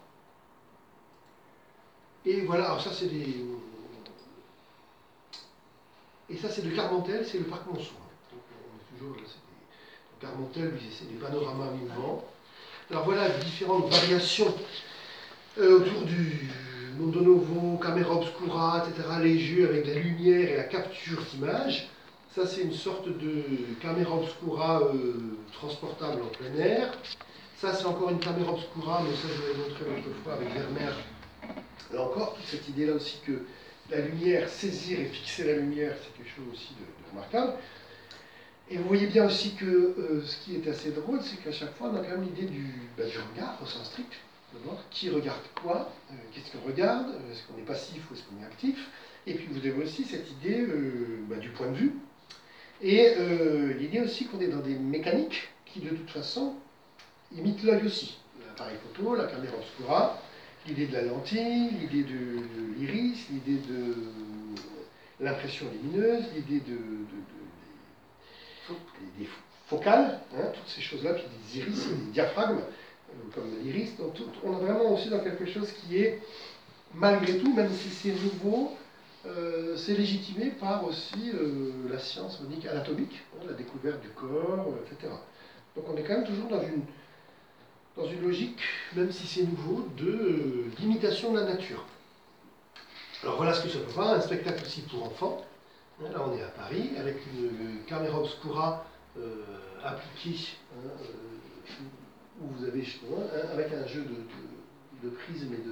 et voilà, alors ça, c'est des. Et ça, c'est de Carmontel, c'est le parc Monceau. Donc, on est toujours là, c'est des... Carmontel, c'est des panoramas mouvants. Alors voilà différentes variations euh, autour du Mondo Novo, Camera Obscura, et cetera. Les jeux avec la lumière et la capture d'image. Ça, c'est une sorte de Camera Obscura euh, transportable en plein air. Ça, c'est encore une Camera Obscura, mais ça, je vous l'ai montré l'autre fois avec Vermeer. Là encore, toute cette idée-là aussi que la lumière, saisir et fixer la lumière, c'est quelque chose aussi de, de remarquable. Et vous voyez bien aussi que euh, ce qui est assez drôle, c'est qu'à chaque fois, on a quand même l'idée du, bah, du regard, au sens strict. D'abord, qui regarde quoi, euh, qu'est-ce qu'on regarde, euh, est-ce qu'on est passif ou est-ce qu'on est actif. Et puis vous avez aussi cette idée euh, bah, du point de vue. Et euh, l'idée aussi qu'on est dans des mécaniques qui, de toute façon, imitent l'œil aussi. L'appareil photo, la caméra obscura, l'idée de la lentille, l'idée de l'iris, l'idée de l'impression lumineuse, l'idée de, de, de, des, des focales, hein, toutes ces choses-là, puis des iris et des diaphragmes, euh, comme l'iris. Donc tout, on est vraiment aussi dans quelque chose qui est, malgré tout, même si c'est nouveau, euh, c'est légitimé par aussi euh, la science on dit, anatomique, hein, la découverte du corps, euh, et cetera. Donc on est quand même toujours dans une dans une logique, même si c'est nouveau, d'imitation de, euh, de la nature. Alors voilà ce que ça peut faire, un spectacle aussi pour enfants. Là on est à Paris, avec une, une caméra obscura euh, appliquée, hein, euh, où vous avez justement, hein, avec un jeu de, de, de prisme et de... de,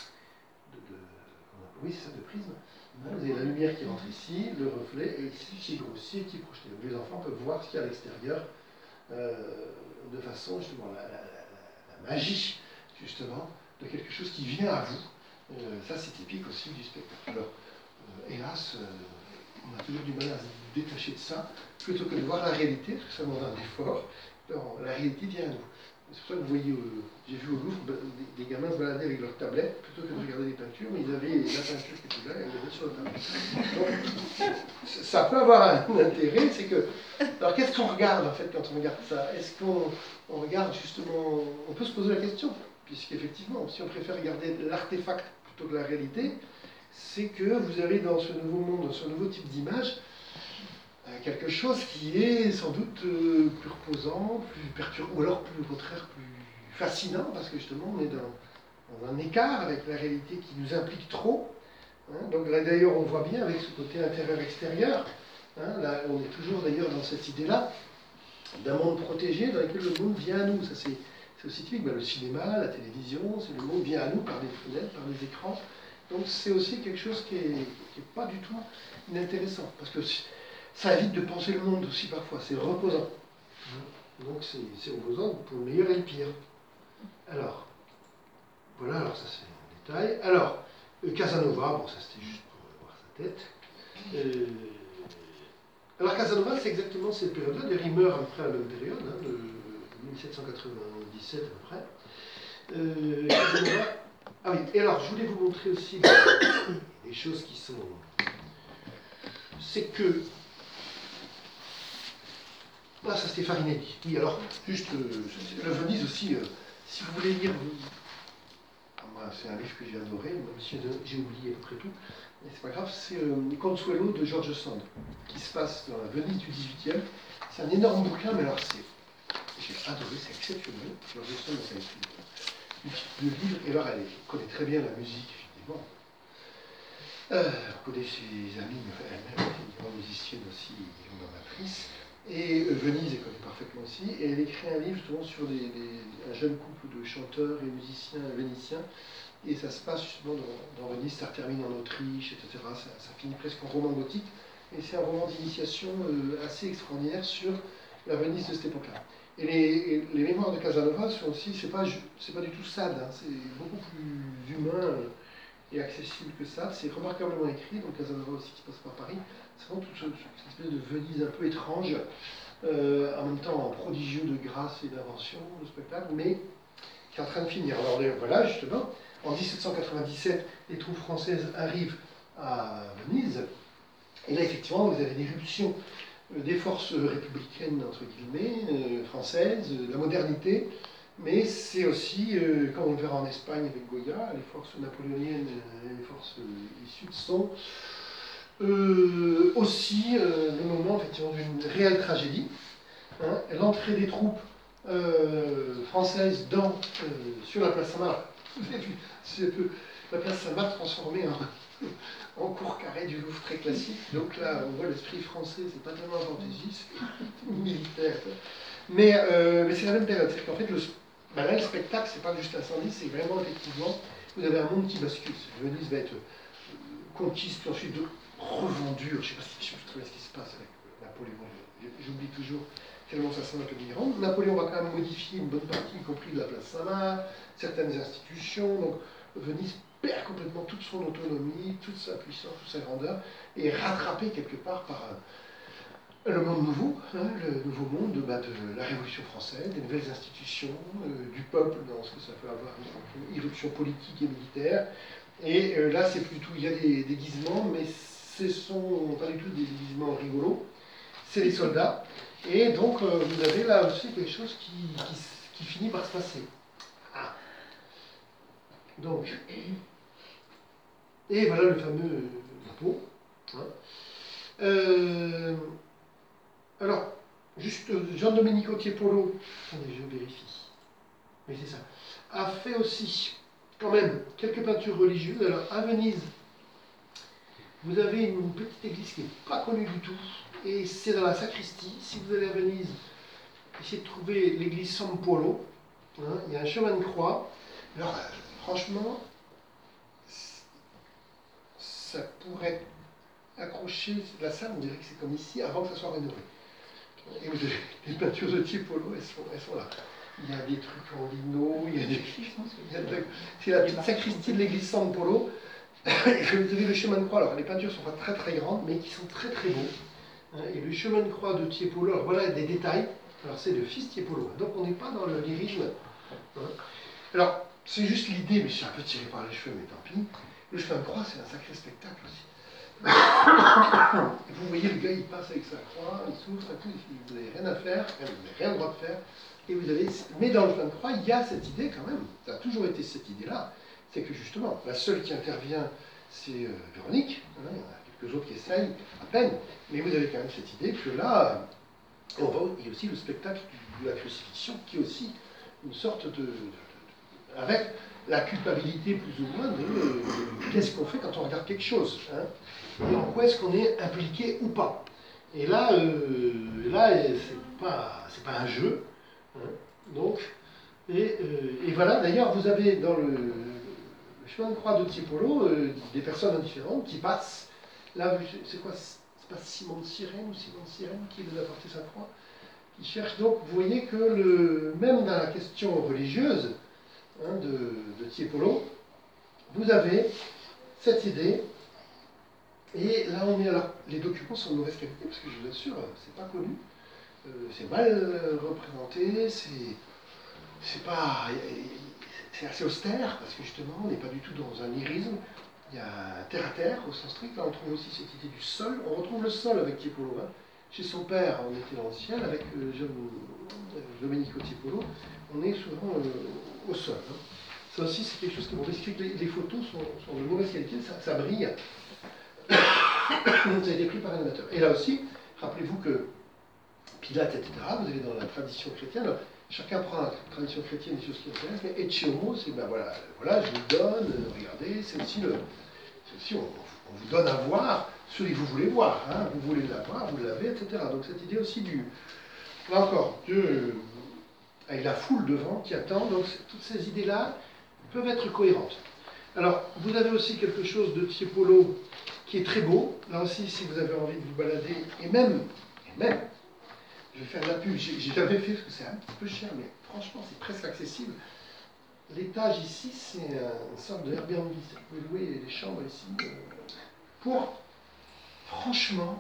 de oui, c'est ça, de prisme. Hein, vous avez la lumière qui rentre ici, le reflet, et ici qui est grossi et qui est projeté. Donc les enfants peuvent voir ce qu'il y a à l'extérieur, euh, de façon justement... La, la, la magie, justement, de quelque chose qui vient à vous. Euh, ça, c'est typique aussi du spectacle. Alors, euh, hélas, euh, on a toujours du mal à se détacher de ça, plutôt que de voir la réalité, parce que ça demande un effort. Alors, la réalité vient à nous. C'est pour ça que vous voyez, euh, j'ai vu au Louvre, des, des gamins se balader avec leur tablette, plutôt que de regarder les peintures, mais ils avaient la peinture qui était là, et ils l'avaient sur le tablette. Donc, ça peut avoir un, un intérêt, c'est que... Alors, qu'est-ce qu'on regarde, en fait, quand on regarde ça? Est-ce qu'on on regarde, justement... On peut se poser la question, puisqu'effectivement, si on préfère regarder l'artefact plutôt que la réalité, c'est que vous avez dans ce nouveau monde, dans ce nouveau type d'image, quelque chose qui est sans doute euh, plus reposant, plus perturbant, ou alors plus, au contraire plus fascinant, parce que justement on est dans, dans un écart avec la réalité qui nous implique trop. Hein. Donc là d'ailleurs on voit bien avec ce côté intérieur-extérieur, hein, là on est toujours d'ailleurs dans cette idée-là d'un monde protégé dans lequel le monde vient à nous. Ça c'est aussi typique, ben, le cinéma, la télévision, c'est le monde vient à nous par des fenêtres, par des écrans. Donc c'est aussi quelque chose qui n'est qui est pas du tout inintéressant, parce que ça évite de penser le monde aussi parfois, c'est reposant. Donc c'est reposant pour le meilleur et le pire. Alors, voilà, alors ça c'est en détail. Alors, euh, Casanova, bon ça c'était juste pour voir sa tête. Euh, alors Casanova c'est exactement cette période-là, d'ailleurs il meurt à peu près à la même période, hein, de mille sept cent quatre-vingt-dix-sept à peu près. Euh, Casanova. Ah oui, et alors je voulais vous montrer aussi des choses qui sont. C'est que. Ah, ça c'était Farinelli. Oui, alors, juste, euh, le Venise aussi, euh, si vous voulez lire. Ah, moi, c'est un livre que j'ai adoré, même si j'ai oublié à peu près tout. Mais c'est pas grave, c'est euh, Consuelo de George Sand, qui se passe dans la Venise du dix-huitième. C'est un énorme bouquin, mais alors c'est. J'ai adoré, c'est exceptionnel. George Sand, ça a écrit une type de livre, et alors elle connaît très bien la musique, effectivement. Euh, on connaît ses amis, elle-même est une grande musicienne aussi, une grande amatrice. Et euh, Venise, elle connaît parfaitement aussi. Et elle écrit un livre justement sur des, des, un jeune couple de chanteurs et musiciens vénitiens. Et ça se passe justement dans, dans Venise, ça termine en Autriche, et cetera. Ça, ça finit presque en roman gothique. Et c'est un roman d'initiation euh, assez extraordinaire sur la Venise de cette époque-là. Et les, et les mémoires de Casanova sont aussi, c'est pas, c'est pas du tout sad, hein, c'est beaucoup plus humain euh, et accessible que ça. C'est remarquablement écrit, donc Casanova aussi qui passe par Paris. C'est vraiment toute cette espèce de Venise un peu étrange, euh, en même temps prodigieux de grâce et d'invention, de spectacle, mais qui est en train de finir. Alors voilà, justement, en dix-sept cent quatre-vingt-dix-sept, les troupes françaises arrivent à Venise, et là, effectivement, vous avez l'éruption des forces républicaines, entre guillemets, euh, françaises, de la modernité, mais c'est aussi, euh, comme on le verra en Espagne avec Goya, les forces napoléoniennes et les forces euh, issues sont euh, aussi euh, le moment, effectivement, d'une réelle tragédie. Hein, l'entrée des troupes euh, françaises dans, euh, sur la place Saint-Marc. Vous avez vu, c'est peu, la place Saint-Marc transformée en, en cour carré du Louvre très classique. Donc là, on voit l'esprit français, c'est pas tellement un fantaisiste, militaire. Mais, euh, mais c'est la même période. C'est qu'en fait, le, ben là, le spectacle, c'est pas juste l'incendie, c'est vraiment effectivement, vous avez un monde qui bascule. Venise va être euh, conquise, puis ensuite de revendue. Je ne sais pas si je sais très bien ce qui se passe avec Napoléon. J'oublie toujours tellement ça semble un peu délirant. Napoléon va quand même modifier une bonne partie, y compris de la place Saint-Marc, certaines institutions. Donc Venise perd complètement toute son autonomie, toute sa puissance, toute sa grandeur, et est rattrapée quelque part par euh, le monde nouveau, hein, le nouveau monde bah, de la Révolution française, des nouvelles institutions, euh, du peuple dans ce que ça peut avoir, une irruption politique et militaire. Et euh, là, c'est plutôt, il y a des déguisements, mais ce ne sont pas du tout des déguisements rigolos. C'est les soldats. Et donc, euh, vous avez là aussi quelque chose qui, qui, qui finit par se passer. Ah. Donc, et voilà le fameux drapeau. Hein. Euh, alors, juste, Gian Domenico Tiepolo, attendez, je vérifie. Mais c'est ça, a fait aussi, quand même, quelques peintures religieuses. Alors, à Venise, vous avez une petite église qui n'est pas connue du tout, et c'est dans la sacristie. Si vous allez à Venise, essayez de trouver l'église San Polo. Hein, il y a un chemin de croix. Alors, franchement, ça pourrait accrocher la salle, on dirait que c'est comme ici, avant que ça soit rénové. Et vous avez les peintures de Tiepolo, elles sont, elles sont là. Il y a des trucs en lino, il y a des. C'est la petite sacristie de l'église San Polo. Et vous avez le chemin de croix. Alors, les peintures ne sont pas très très grandes, mais qui sont très très beaux. Et le chemin de croix de Tiepolo, alors voilà des détails. Alors, c'est le fils Tiepolo. Donc, on n'est pas dans le lyrisme. Alors, c'est juste l'idée, mais je suis un peu tiré par les cheveux, mais tant pis. Le chemin de croix, c'est un sacré spectacle aussi. Vous voyez, le gars, il passe avec sa croix, il souffre, et tout, vous n'avez rien à faire, vous n'avez rien le droit de faire. Et vous avez... Mais dans le chemin de croix, il y a cette idée quand même. Ça a toujours été cette idée-là. C'est que justement, la seule qui intervient, c'est euh, Véronique. Hein, il y en a quelques autres qui essayent, à peine. Mais vous avez quand même cette idée que là, on va... il y a aussi le spectacle de la crucifixion, qui est aussi une sorte de... de, de, de avec la culpabilité plus ou moins de, de qu'est-ce qu'on fait quand on regarde quelque chose. Hein, et en quoi est-ce qu'on est impliqué ou pas. Et là, euh, là c'est pas, c'est pas un jeu. Hein, donc, et, euh, et voilà, d'ailleurs, vous avez dans le, le chemin de croix de Tiepolo euh, des personnes indifférentes qui passent. Là, c'est quoi? C'est pas Simon de Cyrène ou Simon de Cyrène qui vous a porté sa croix? Qui cherche donc, vous voyez que le, même dans la question religieuse hein, de, de Tiepolo, vous avez cette idée. Et là, on est alors, les documents sont de mauvaise qualité, parce que je vous assure, c'est pas connu. euh, c'est mal euh, représenté, c'est c'est pas... C'est assez austère, parce que justement, on n'est pas du tout dans un lyrisme. Il y a un terre-à-terre, au sens strict. Là, on trouve aussi cette idée du sol. On retrouve le sol avec Tiepolo. Hein. Chez son père, on était dans le ciel. Avec euh, Domenico Tiepolo, on est souvent euh, au sol. Hein. Ça aussi, c'est quelque chose qui me risque que les, les photos sont, sont de mauvaise qualité, ça, ça brille. Ça a été pris par un amateur. Et là aussi, rappelez-vous que Pilate, et cetera, vous avez dans la tradition chrétienne, alors, chacun prend la tradition chrétienne des choses qui l'intéressent, mais Ecce Homo, c'est ben voilà, voilà, je vous donne, regardez, c'est aussi, le, c'est aussi on, on vous donne à voir ce que vous voulez voir, hein, vous voulez l'avoir, vous l'avez, et cetera. Donc cette idée aussi du, là encore, Dieu, avec la foule devant qui attend, donc toutes ces idées-là peuvent être cohérentes. Alors, vous avez aussi quelque chose de Tiepolo qui est très beau, là aussi, si vous avez envie de vous balader, et même, et même, je vais faire de la pub, j'ai jamais fait parce que c'est un petit peu cher, mais franchement, c'est presque accessible. L'étage ici, c'est une sorte de Airbnb. Vous pouvez louer les chambres ici euh, pour, franchement,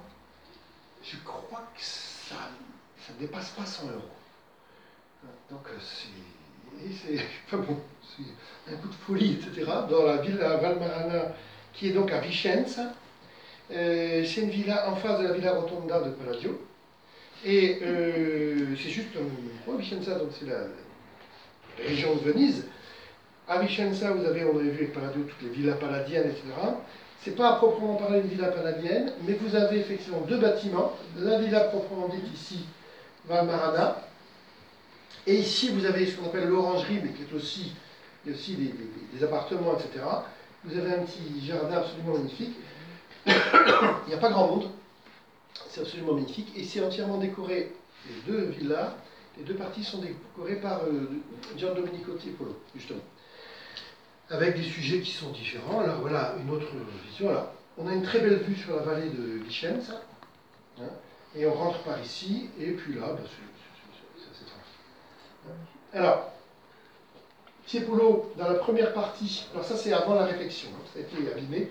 je crois que ça ne dépasse pas cent euros. Donc, c'est pas bon, c'est un coup de folie, et cetera. Dans la villa Valmarana, qui est donc à Vicenza. Euh, c'est une villa en face de la Villa Rotonda de Palladio. Et euh, c'est juste un coin, Vicenza, donc c'est la, la région de Venise. À Vicenza, vous avez, on avait vu avec Palladio, toutes les villas palladiennes, et cetera. C'est pas à proprement parler une villa palladienne, mais vous avez effectivement deux bâtiments. La villa proprement dite ici, Valmarana. Et ici, vous avez ce qu'on appelle l'orangerie, mais qui est aussi, il y a aussi des, des, des appartements, et cetera. Vous avez un petit jardin absolument magnifique. Il n'y a pas grand monde. C'est absolument magnifique et c'est entièrement décoré. Les deux villas, les deux parties sont décorées par euh, Gian Domenico Tiepolo, justement. Avec des sujets qui sont différents. Alors voilà, une autre vision. Alors, on a une très belle vue sur la vallée de Vicenza. Hein, et on rentre par ici, et puis là, bah, c'est assez tranquille. Alors, Tiepolo, dans la première partie, alors ça c'est avant la réflexion, hein, ça a été abîmé.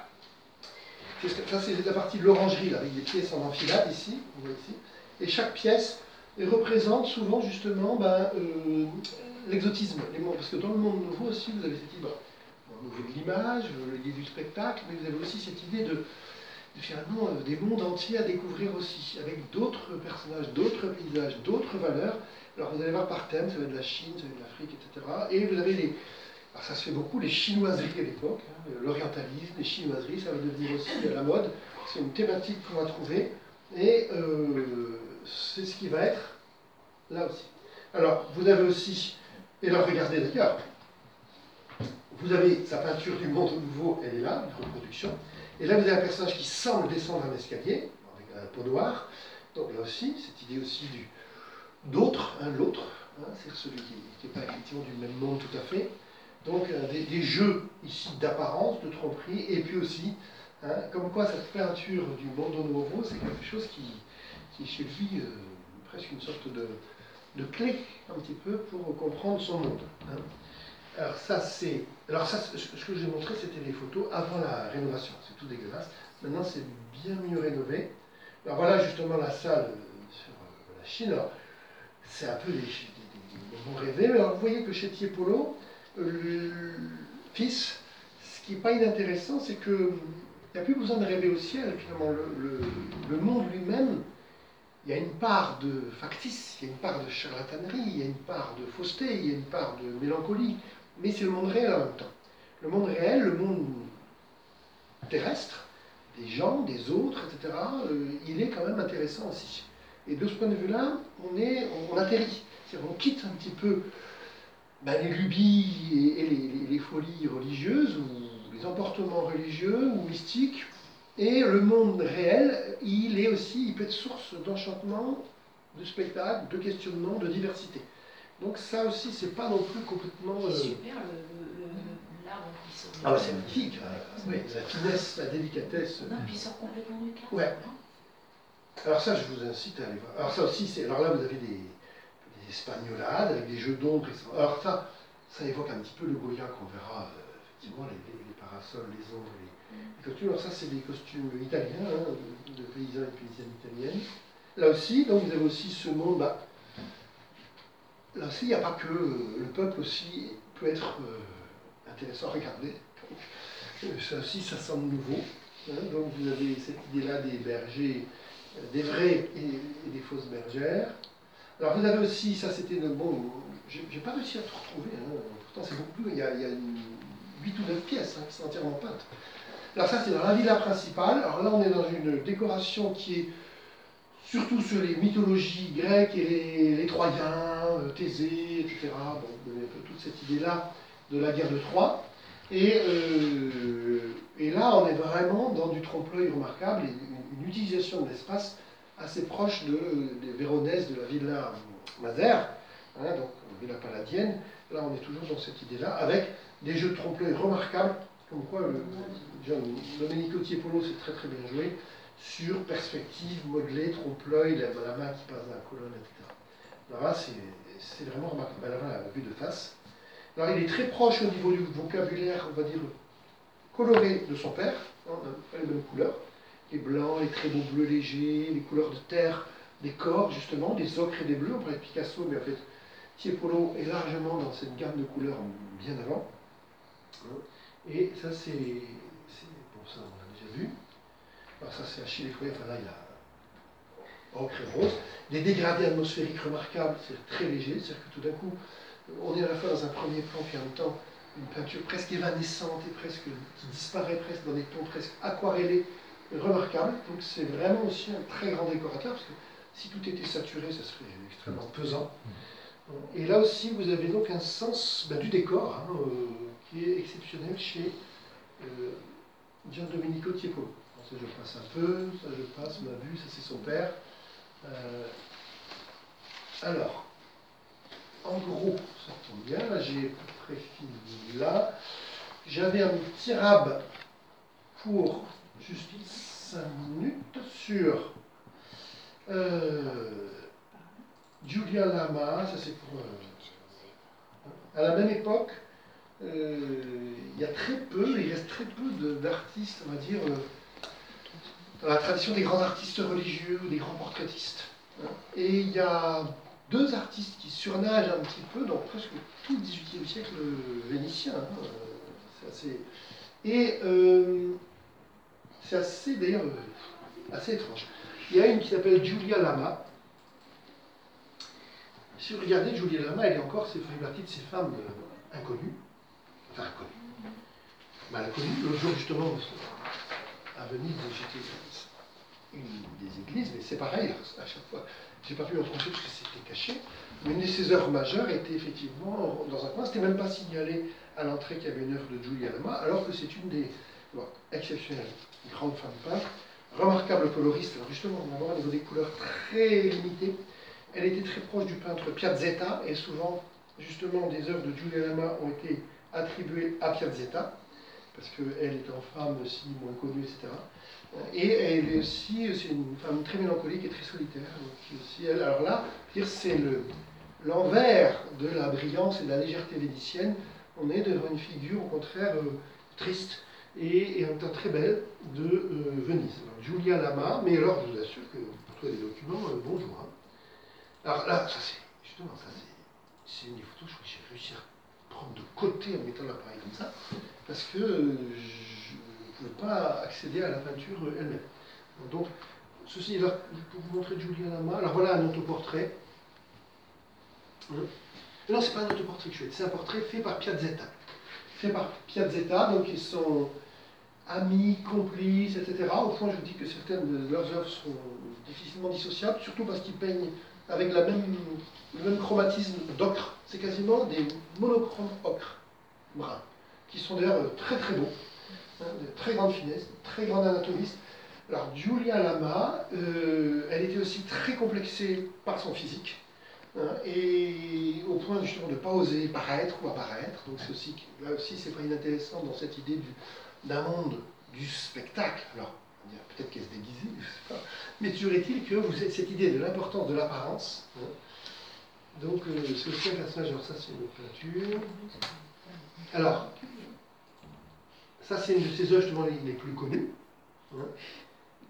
Ça, c'est la partie de l'orangerie, avec des pièces en enfilade, ici, vous voyez ici. Et chaque pièce représente souvent, justement, ben, euh, l'exotisme. Parce que dans le monde nouveau aussi, vous avez cette idée de l'image, l'idée du spectacle, mais vous avez aussi cette idée de, de finalement, euh, des mondes entiers à découvrir aussi, avec d'autres personnages, d'autres paysages, d'autres valeurs. Alors vous allez voir par thème, ça va être de la Chine, ça va être de l'Afrique, et cetera. Et vous avez les... Alors ça se fait beaucoup, les chinoiseries à l'époque, hein, l'orientalisme, les chinoiseries, ça va devenir aussi à la mode. C'est une thématique qu'on va trouver, et euh, c'est ce qui va être là aussi. Alors, vous avez aussi, et là, regardez d'ailleurs, vous avez sa peinture du monde nouveau, elle est là, une reproduction, et là, vous avez un personnage qui semble descendre un escalier, avec un peau noire, donc là aussi, cette idée aussi du d'autre, hein, l'autre, hein, c'est celui qui n'est pas effectivement du même monde tout à fait. Donc euh, des, des jeux ici d'apparence, de tromperie, et puis aussi, hein, comme quoi cette peinture du Mondo Nuovo, c'est quelque chose qui, qui est chez lui euh, presque une sorte de, de clé, un petit peu, pour comprendre son monde. Hein. Alors ça, c'est... Alors ça, ce que j'ai montré, c'était les photos avant la rénovation, c'est tout dégueulasse. Maintenant, c'est bien mieux rénové. Alors voilà justement la salle sur euh, la Chine. Alors, c'est un peu des, des, des moments rêvés, mais alors vous voyez que chez Tiepolo, le fils, ce qui n'est pas inintéressant, c'est qu'il n'y a plus besoin de rêver au ciel, finalement. Le, le, le monde lui-même, il y a une part de factice, il y a une part de charlatanerie, il y a une part de fausseté, il y a une part de mélancolie, mais c'est le monde réel en même temps. Le monde réel, le monde terrestre, des gens, des autres, et cetera, euh, il est quand même intéressant aussi. Et de ce point de vue-là, on, est, on, on atterrit. C'est-à-dire on quitte un petit peu ben, les lubies et, et les, les, les folies religieuses, ou les emportements religieux ou mystiques, et le monde réel, il est aussi, il peut être source d'enchantement, de spectacle, de questionnement, de diversité. Donc ça aussi, c'est pas non plus complètement... C'est euh... super, le, le, le, l'arbre qui sort. Ah bah c'est magnifique, hein. Oui, la finesse, la délicatesse. Non, puis il sort complètement du cadre. Ouais. Alors ça, je vous incite à aller voir. Alors ça aussi, c'est... Alors là, vous avez des, des espagnolades avec des jeux d'ombre. Alors ça, ça évoque un petit peu le Goya qu'on verra, euh, effectivement, les, les, les parasols, les ombres, les, les costumes. Alors ça, c'est des costumes italiens, hein, de, de paysans et paysannes italiennes. là aussi, donc vous avez aussi ce monde, bah, là aussi, il n'y a pas que euh, le peuple aussi peut être euh, intéressant à regarder. Donc, euh, ça aussi, ça semble nouveau. Hein. Donc vous avez cette idée-là des bergers, euh, des vrais et, et des fausses bergères. Alors vous avez aussi, ça c'était le bon, j'ai pas réussi à tout retrouver, hein. Pourtant c'est beaucoup plus, il y a, il y a une, huit ou neuf pièces hein, qui sont entièrement peintes. Alors ça c'est dans la villa principale, alors là on est dans une décoration qui est surtout sur les mythologies grecques et les, les Troyens, euh, Thésée, et cetera. Bon, vous avez un peu toute cette idée-là de la guerre de Troie. Et, euh, et là, on est vraiment dans du trompe-l'œil remarquable et une, une utilisation de l'espace assez proche de, des Véronèses de la Villa Mazère, hein, donc Villa Palladienne. Là, on est toujours dans cette idée-là, avec des jeux de trompe-l'œil remarquables, comme quoi le, Gian Domenico Tiepolo s'est très très bien joué sur perspective, modelée, trompe-l'œil, la, la main qui passe dans la colonne, et cetera. Alors là, c'est vraiment remarquable. Alors là, la vue de face. Alors il est très proche au niveau du vocabulaire, on va dire, coloré de son père. On n'a pas les mêmes couleurs. Les blancs, les très beaux bleus légers, les couleurs de terre, des corps, justement, des ocres et des bleus. On parlait de Picasso, mais en fait, Tiepolo est largement dans cette gamme de couleurs bien avant. Et ça, c'est... Bon, ça, on l'a déjà vu. Alors ça c'est Achille et Chloé, enfin là il y a ocre et rose. Des dégradés atmosphériques remarquables, c'est très léger, c'est-à-dire que tout d'un coup, on est à la fois dans un premier plan, puis en même temps une peinture presque évanescente et presque qui disparaît presque dans des tons presque aquarellés, remarquables. Donc c'est vraiment aussi un très grand décorateur, parce que si tout était saturé, ça serait extrêmement pesant. Et là aussi, vous avez donc un sens ben, du décor, hein, euh, qui est exceptionnel chez euh, Gian Domenico Tiepolo. Ça je passe un peu, ça je passe, on a vu, ça c'est son père. Euh, alors, en gros, ça tombe bien, là j'ai à peu près fini là. J'avais un petit rab pour juste cinq minutes sur euh, Giulia Lama, ça c'est pour... Euh, à la même époque, euh, il y a très peu, il reste très peu d'artistes, on va dire... Euh, dans la tradition des grands artistes religieux ou des grands portraitistes. Et il y a deux artistes qui surnagent un petit peu dans presque tout le dix-huitième siècle vénitien. Hein. C'est assez... Et euh, c'est assez, d'ailleurs, assez étrange. Il y a une qui s'appelle Giulia Lama. Si vous regardez Giulia Lama, elle est encore, c'est fait partie de ces femmes euh, inconnues. Enfin, inconnues. Ben, inconnues, l'autre jour, justement, à Venise, j'étais une des églises, mais c'est pareil, à chaque fois. Je n'ai pas pu en trouver parce que c'était caché. Mais une de ses œuvres majeures était effectivement dans un coin. C'était même pas signalé à l'entrée qu'il y avait une œuvre de Giulia Lama, alors que c'est une des bon, exceptionnelles grandes femmes peintres, remarquable coloriste. Alors justement, on va voir au niveau des couleurs très limitées. Elle était très proche du peintre Piazzetta, et souvent, justement, des œuvres de Giulia Lama ont été attribuées à Piazzetta, parce qu'elle est en femme aussi moins connue, et cetera. Et elle est aussi, c'est une femme très mélancolique et très solitaire. Donc aussi, elle, alors là, c'est l'envers de la brillance et de la légèreté vénitienne. On est devant une figure, au contraire, euh, triste et, et en même temps très belle de euh, Venise. Alors, Giulia Lama, mais alors je vous assure que pour trouver des documents, euh, bonjour. Hein. Alors là, ça c'est, justement, ça c'est une des photos, je crois que j'ai réussi à prendre de côté en mettant l'appareil comme ça, parce que euh, je ne pouvais pas accéder à la peinture elle-même. Donc, ceci est là, pour vous montrer Giulia Lama. Alors voilà un autoportrait. Hein. Non, c'est pas un autoportrait que je fais, c'est un portrait fait par Piazzetta. Fait par Piazzetta, donc ils sont amis, complices, et cetera. Au point, je vous dis que certaines de leurs œuvres sont difficilement dissociables, surtout parce qu'ils peignent avec la même, le même chromatisme d'ocre. C'est quasiment des monochromes ocre, bruns, qui sont d'ailleurs très très beaux, hein, de très grande finesse, très grande anatomiste. Alors, Giulia Lama, euh, elle était aussi très complexée par son physique, hein, et au point justement de ne pas oser paraître ou apparaître. Donc, aussi, là aussi, c'est pas inintéressant dans cette idée d'un monde du spectacle. Alors, peut-être qu'elle se déguisait, je ne sais pas. Mais toujours est-il que vous avez cette idée de l'importance de l'apparence. Hein. Donc, euh, c'est aussi un personnage. Alors, ça, c'est une peinture. Alors, ça, c'est une de ses œuvres justement les, les plus connues. Hein.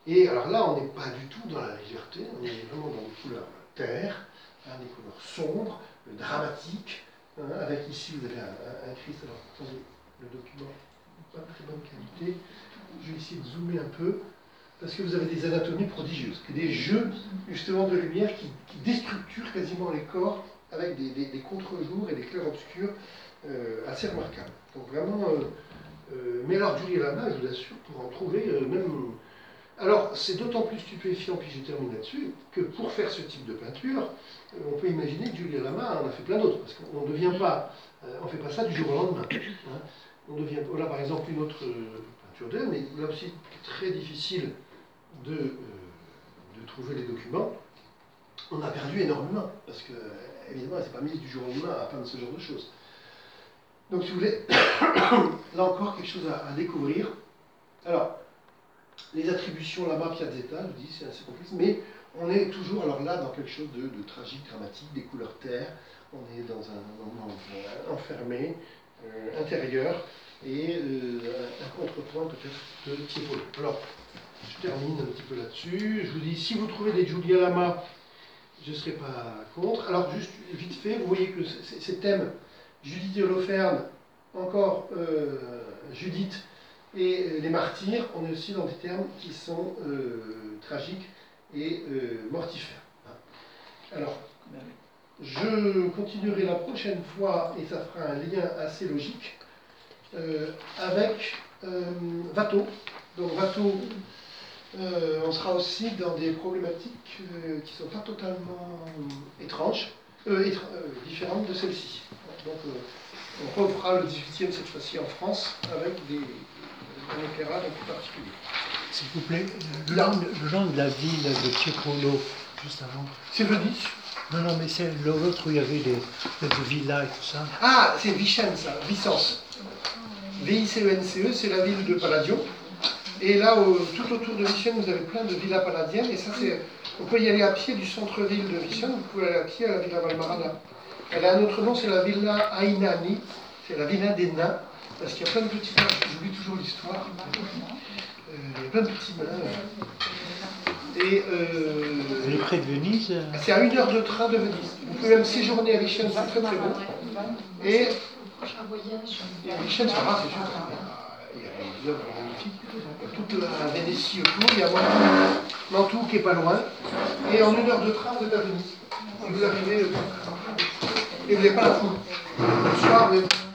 Et alors là, on n'est pas du tout dans la légèreté, on est vraiment dans des couleurs terre, hein, des couleurs sombres, dramatiques, hein, avec ici vous avez un, un, un Christ. Alors attendez, le document pas de très bonne qualité. Je vais essayer de zoomer un peu, parce que vous avez des anatomies prodigieuses, des jeux justement de lumière qui, qui déstructurent quasiment les corps avec des, des, des contre-jours et des clairs-obscurs euh, assez remarquables. Donc vraiment, euh, euh, mais alors Julia Lama, je vous assure, pour en trouver euh, même... Alors c'est d'autant plus stupéfiant, puis je termine là-dessus, que pour faire ce type de peinture, euh, on peut imaginer que Julia Lama en a fait plein d'autres, parce qu'on ne devient pas, euh, on ne fait pas ça du jour au lendemain. Hein. On devient, là par exemple une autre euh, peinture d'elle, mais là aussi très difficile de, euh, de trouver les documents. On a perdu énormément, parce que, évidemment, elle ne s'est pas mise du jour au lendemain à peindre ce genre de choses. Donc, si vous voulez, là encore, quelque chose à, à découvrir. Alors, les attributions Lama Piazzetta, je vous dis, c'est assez complexe, mais on est toujours, alors là, dans quelque chose de, de tragique, dramatique, des couleurs terre, on est dans un moment enfermé, euh, intérieur, et euh, un, un contrepoint peut-être de Tiepolo. Alors, je termine un petit peu là-dessus. Je vous dis, si vous trouvez des Julia Lama, je ne serai pas contre. Alors, juste vite fait, vous voyez que ces thèmes, Judith et Holoferne, encore euh, Judith et les martyrs, on est aussi dans des termes qui sont euh, tragiques et euh, mortifères. Alors, je continuerai la prochaine fois, et ça fera un lien assez logique, euh, avec euh, Watteau. Donc, Watteau. Euh, on sera aussi dans des problématiques euh, qui ne sont pas totalement euh, étranges, euh, étr euh, différentes de celles-ci. Donc euh, on refera le dix-huitième cette fois-ci en France avec des, un éclairage un peu particulier. S'il vous plaît, le nom, le nom de la ville de Tiepolo, juste avant. C'est Venise. Non, non, mais c'est l'autre où il y avait des, des villas et tout ça. Ah, c'est Vicenza, Vicence. V I C E N C E, c'est la ville de Palladio. Et là, au, tout autour de Vicenne, vous avez plein de villas palladiennes. Et ça, c'est, on peut y aller à pied du centre-ville de Vicenne. Vous pouvez aller à pied à la Villa Valmarana. Elle a un autre nom, c'est la Villa Ainani. C'est la Villa des nains. Parce qu'il y a plein de petits nains. J'oublie toujours l'histoire. Euh, il y a plein de petits nains. Et euh, elle est près de Venise. C'est à une heure de train de Venise. Vous pouvez même séjourner à Vicenne, c'est très très beau. Et, et Vicenne, ça va, c'est sûr. Il y a des œuvres magnifiques. Toute la Vénétie autour, il y a Mantoue qui n'est pas loin, et en une heure de train, vous êtes à Venise. Et vous arrivez, et vous n'avez pas la foule. Le soir, vous êtes